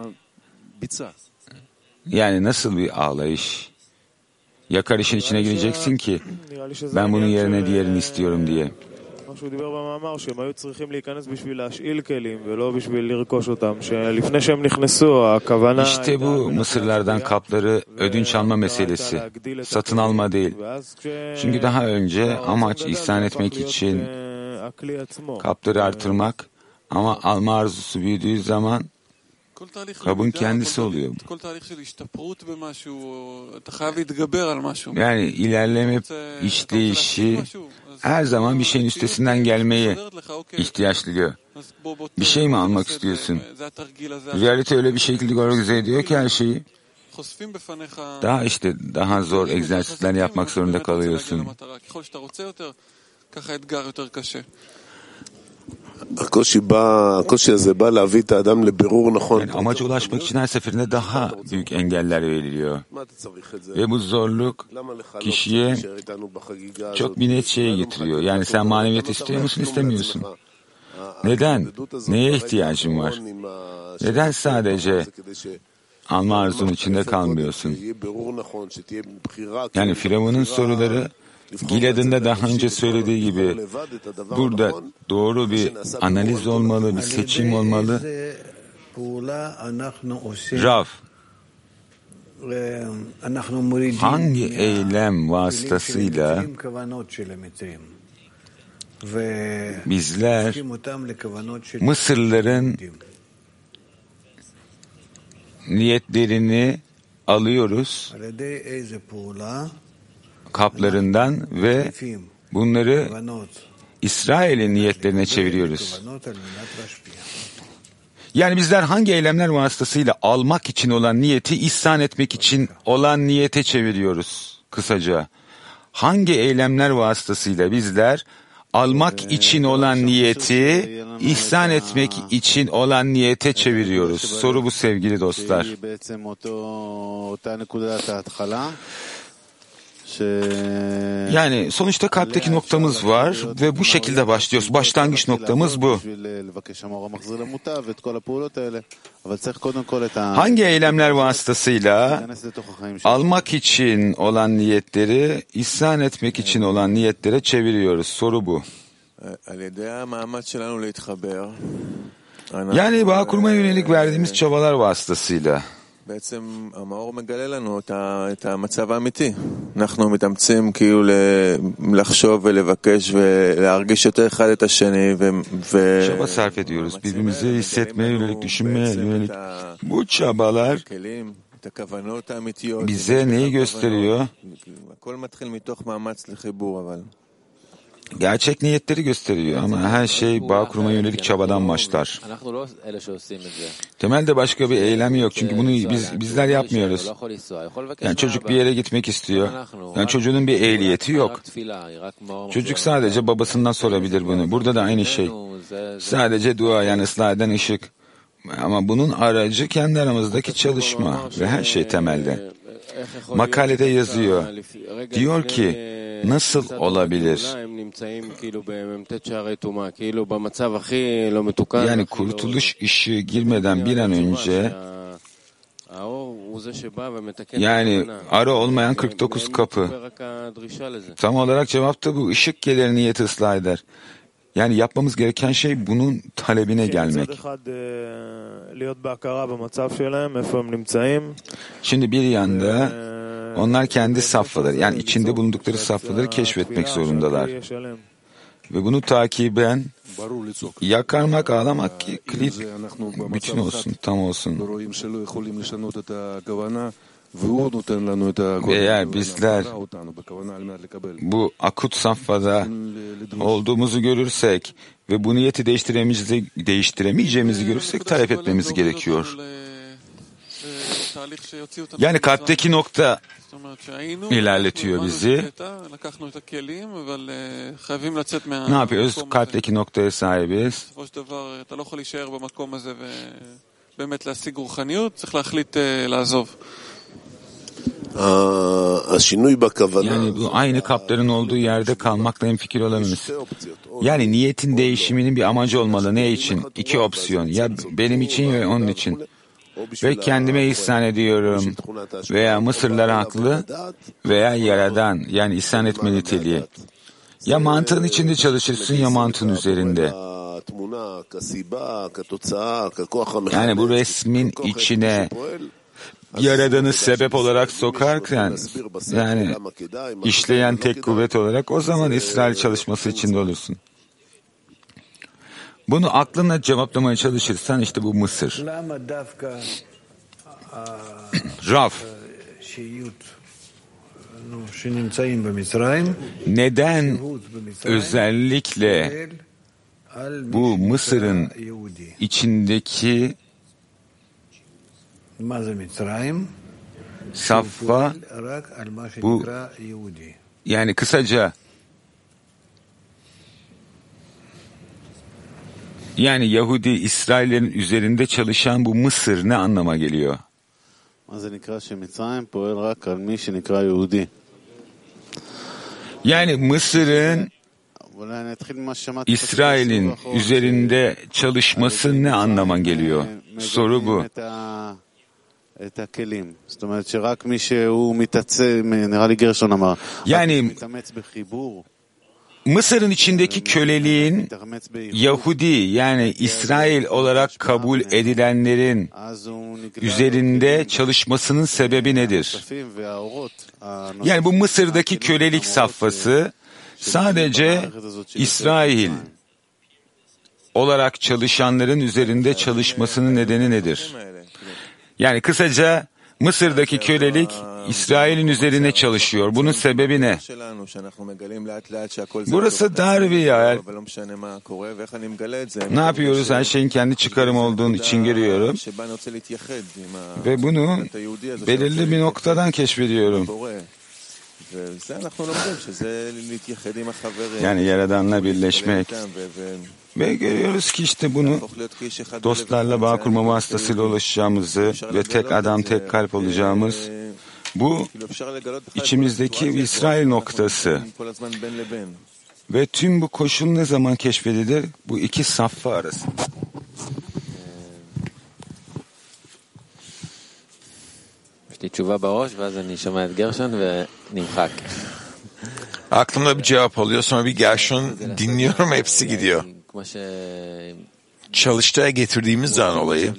yani nasıl bir ağlayış? Yakar işin içine gireceksin ki ben bunun yerine diğerini istiyorum diye. שהוא דיבר במאמר שהם היו צריכים להיכנס בשביל להשאיל כלים ולא בשביל לרכוש אותם, שלפני שהם נכנסו הכוונה İşte bu Mısırlardan kapları ödünç alma meselesi, satın alma değil. Çünkü daha önce amaç ihsan etmek için kapları artırmak, ama alma arzusu büyüdüğü zaman kabın kendisi oluyor. Yani ilerleme işleyişi her zaman bir şeyin üstesinden gelmeye ihtiyaç duyuyor. Bir şey mi almak istiyorsun? Realite öyle bir şekilde organize ediyor ki her şeyi. Daha zor egzersizler yapmak zorunda kalıyorsun. Yani amaca ulaşmak için her seferinde daha büyük engeller veriliyor. Ve bu zorluk kişiye çok bir net şeye getiriyor. Yani sen maneviyat istiyor musun, istemiyorsun? Neden? Neye ihtiyacın var? Neden sadece alma arzunun içinde kalmıyorsun? Yani Firavun'un soruları Gilead'ın daha önce söylediği gibi burada doğru bir analiz olmalı, bir seçim olmalı. Rav, hangi eylem vasıtasıyla bizler Mısırlıların niyetlerini alıyoruz kaplarından ve bunları İsrail'in niyetlerine çeviriyoruz. Yani bizler hangi eylemler vasıtasıyla almak için olan niyeti ihsan etmek için olan niyete çeviriyoruz kısaca. Hangi eylemler vasıtasıyla bizler almak için olan niyeti ihsan etmek için olan niyete çeviriyoruz? Soru bu sevgili dostlar. Yani sonuçta kalpteki noktamız var ve bu şekilde başlıyoruz. Başlangıç noktamız bu. Hangi eylemler vasıtasıyla almak için olan niyetleri ihsan etmek için olan niyetlere çeviriyoruz? Soru bu. Yani bağ kurmaya yönelik verdiğimiz çabalar vasıtasıyla. בעצם המאור מגלה לנו את המצב האמיתי. אנחנו מתאמצים כאילו לחשוב ולבקש ולהרגיש יותר אחד את השני çaba sarf ediyoruz. Birbirimizi hissetmeye yönelik, düşünmeye yönelik. Bu çabalar bize neyi gösteriyor? הכל מתחיל מתוך מאמץ לחיבור אבל Gerçek niyetleri gösteriyor ama her şey bağ kurmaya yönelik çabadan başlar. Temelde başka bir eylem yok çünkü bunu bizler yapmıyoruz. Yani çocuk bir yere gitmek istiyor. Yani çocuğun bir ehliyeti yok. Çocuk sadece babasından sorabilir bunu. Burada da aynı şey. Sadece dua, yani ıslah eden ışık. Ama bunun aracı kendi aramızdaki çalışma ve her şey temelde. Makalede yazıyor. Diyor ki nasıl olabilir? Yani kurtuluş ışığı girmeden bir an önce, yani ara olmayan 49 kapı. Tam olarak cevap da bu. Işık gelir, niyeti ıslah eder. Yani yapmamız gereken şey bunun talebine gelmek. Şimdi bir yanda onlar kendi safhaları, yani içinde bulundukları safhaları keşfetmek zorundalar. Ve bunu takiben yakarmak, ağlamak ki klip bütün olsun, tam olsun. Ve eğer bizler bu akut safhada olduğumuzu görürsek ve bu niyeti değiştiremeyeceğimizi görürsek talep etmemiz gerekiyor. Yani kalpteki nokta ilerletiyor bizi. Ne yapıyoruz? Kalpteki noktaya sahibiz. Yani bu aynı kapların olduğu yerde kalmakla hemfikir olamayız. Yani niyetin değişiminin bir amacı olmalı. Ne için? İki opsiyon. Ya benim için ve onun için. Ve kendime ihsan ediyorum. Veya Mısırlılar haklı veya Yaradan, yani ihsan etme niteliği. Ya mantığın içinde çalışırsın ya mantığın üzerinde. Yani bu resmin içine Yaradan'ı sebep olarak sokarken, yani işleyen tek kuvvet olarak, o zaman İsrail çalışması içinde olursun. Bunu aklınla cevaplamaya çalışırsan işte bu Mısır. Raf. Neden özellikle bu Mısır'ın içindeki safha, bu yani kısaca yani Yahudi, İsrail'lerin üzerinde çalışan bu Mısır ne anlama geliyor? Yani Mısır'ın İsrail'in üzerinde çalışması ne anlama geliyor? Soru bu. Yani Mısır'ın içindeki köleliğin Yahudi, yani İsrail olarak kabul edilenlerin üzerinde çalışmasının sebebi nedir? Yani bu Mısır'daki kölelik safhası sadece İsrail olarak çalışanların üzerinde çalışmasının nedeni nedir? Yani kısaca Mısır'daki kölelik İsrail'in üzerine çalışıyor. Bunun sebebi ne? Burası dar bir yer. Ne yapıyoruz? Her şeyin kendi çıkarım olduğunu için görüyorum. Ve bunu belirli bir noktadan keşfediyorum. Yani Yaradan'la birleşmek. Ve görüyoruz ki işte bunu dostlarla bağ kurma vasıtasıyla ulaşacağımızı ve tek adam, tek kalp olacağımız, bu içimizdeki İsrail noktası. Ve tüm bu koşul ne zaman keşfedilir? Bu iki safha arasında. Aklımda bir cevap oluyor, sonra bir Gershon dinliyorum, hepsi gidiyor. Çalıştaya getirdiğimiz zaman olayı,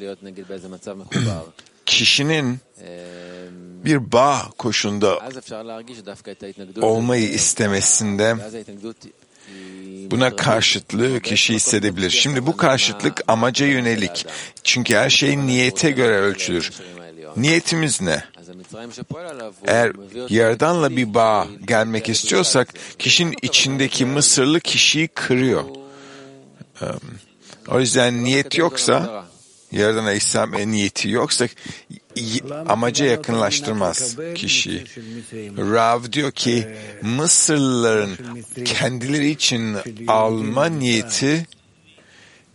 kişinin bir bağ koşunda olmayı istemesinde buna karşıtlığı kişi hissedebilir. Şimdi bu karşıtlık amaca yönelik. Çünkü her şey niyete göre ölçülür. Niyetimiz ne? Eğer Yaradan'la bir bağ gelmek istiyorsak, kişinin içindeki Mısırlı kişiyi kırıyor. O yüzden niyet yoksa, Yaradan'a İslam niyeti yoksa amaca yakınlaştırmaz kişiyi. Rav diyor ki Mısırlıların kendileri için alma niyeti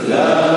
La